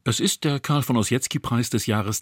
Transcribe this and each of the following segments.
Es ist der Karl-von-Ossietzky-Preis des Jahres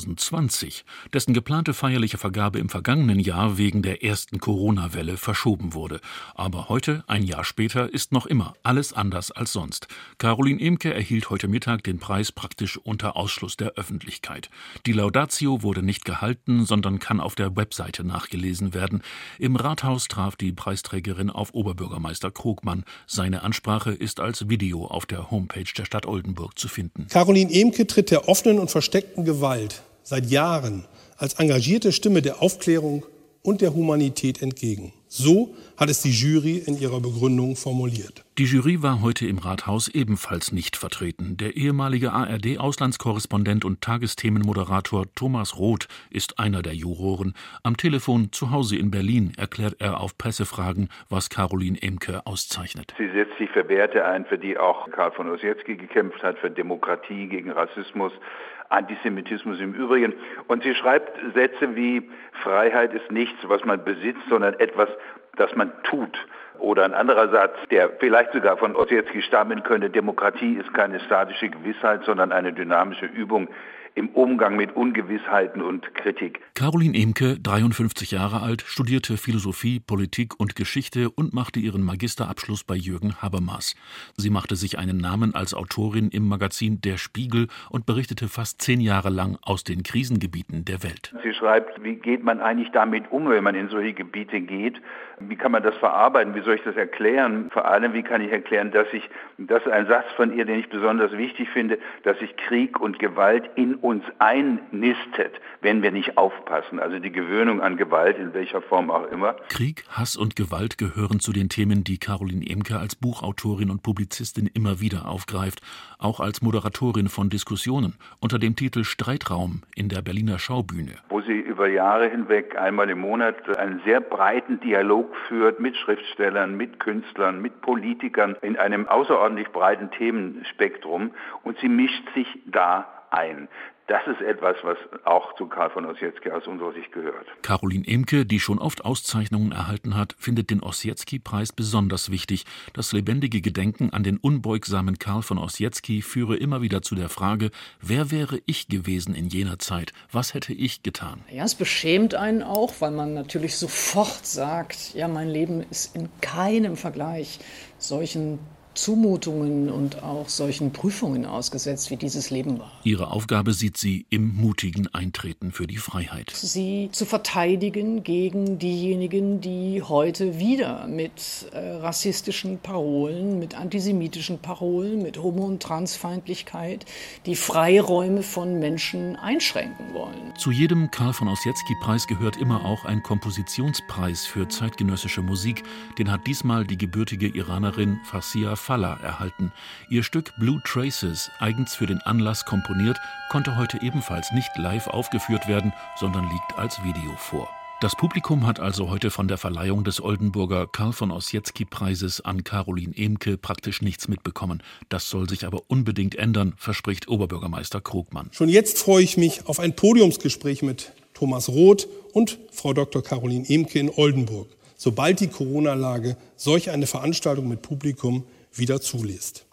2020, dessen geplante feierliche Vergabe im vergangenen Jahr wegen der ersten Corona-Welle verschoben wurde. Aber heute, ein Jahr später, ist noch immer alles anders als sonst. Caroline Emke erhielt heute Mittag den Preis praktisch unter Ausschluss der Öffentlichkeit. Die Laudatio wurde nicht gehalten, sondern kann auf der Webseite nachgelesen werden. Im Rathaus traf die Preisträgerin auf Oberbürgermeister Krogmann. Seine Ansprache ist als Video auf der Homepage der Stadt Oldenburg zu finden. Caroline Emke tritt der offenen und versteckten Gewalt seit Jahren als engagierte Stimme der Aufklärung und der Humanität entgegen. So hat es die Jury in ihrer Begründung formuliert. Die Jury war heute im Rathaus ebenfalls nicht vertreten. Der ehemalige ARD-Auslandskorrespondent und Tagesthemenmoderator Thomas Roth ist einer der Juroren. Am Telefon zu Hause in Berlin erklärt er auf Pressefragen, was Caroline Emke auszeichnet. Sie setzt sich für Werte ein, für die auch Karl von Ossietzky gekämpft hat, für Demokratie, gegen Rassismus, Antisemitismus im Übrigen. Und sie schreibt Sätze wie: Freiheit ist nichts, was man besitzt, sondern etwas, das man tut. Oder ein anderer Satz, der vielleicht sogar von Ossietzky stammen könnte: Demokratie ist keine statische Gewissheit, sondern eine dynamische Übung im Umgang mit Ungewissheiten und Kritik. Caroline Emke, 53 Jahre alt, studierte Philosophie, Politik und Geschichte und machte ihren Magisterabschluss bei Jürgen Habermas. Sie machte sich einen Namen als Autorin im Magazin Der Spiegel und berichtete fast 10 Jahre lang aus den Krisengebieten der Welt. Sie schreibt, wie geht man eigentlich damit um, wenn man in solche Gebiete geht? Wie kann man das verarbeiten? Wie soll ich das erklären? Vor allem, wie kann ich erklären, das ist ein Satz von ihr, den ich besonders wichtig finde, dass sich Krieg und Gewalt in uns einnistet, wenn wir nicht aufpassen. Also die Gewöhnung an Gewalt, in welcher Form auch immer. Krieg, Hass und Gewalt gehören zu den Themen, die Caroline Emke als Buchautorin und Publizistin immer wieder aufgreift, auch als Moderatorin von Diskussionen unter dem Titel Streitraum in der Berliner Schaubühne. Wo sie über Jahre hinweg einmal im Monat einen sehr breiten Dialog führt mit Schriftstellern, mit Künstlern, mit Politikern in einem außerordentlich breiten Themenspektrum, und sie mischt sich da ein. Das ist etwas, was auch zu Karl von Ossietzky aus unserer Sicht gehört. Caroline Emke, die schon oft Auszeichnungen erhalten hat, findet den Ossietzky-Preis besonders wichtig. Das lebendige Gedenken an den unbeugsamen Karl von Ossietzky führe immer wieder zu der Frage: Wer wäre ich gewesen in jener Zeit? Was hätte ich getan? Ja, es beschämt einen auch, weil man natürlich sofort sagt, ja, mein Leben ist in keinem Vergleich solchen Zumutungen und auch solchen Prüfungen ausgesetzt, wie dieses Leben war. Ihre Aufgabe sieht sie im mutigen Eintreten für die Freiheit. Sie zu verteidigen gegen diejenigen, die heute wieder mit rassistischen Parolen, mit antisemitischen Parolen, mit Homo- und Transfeindlichkeit die Freiräume von Menschen einschränken wollen. Zu jedem Karl von Ossietzky-Preis gehört immer auch ein Kompositionspreis für zeitgenössische Musik. Den hat diesmal die gebürtige Iranerin Farsia Fallah erhalten. Ihr Stück Blue Traces, eigens für den Anlass komponiert, konnte heute ebenfalls nicht live aufgeführt werden, sondern liegt als Video vor. Das Publikum hat also heute von der Verleihung des Oldenburger Karl von Ossietzky-Preises an Caroline Emke praktisch nichts mitbekommen. Das soll sich aber unbedingt ändern, verspricht Oberbürgermeister Krogmann. Schon jetzt freue ich mich auf ein Podiumsgespräch mit Thomas Roth und Frau Dr. Caroline Emke in Oldenburg, sobald die Corona-Lage solch eine Veranstaltung mit Publikum wieder zulässt.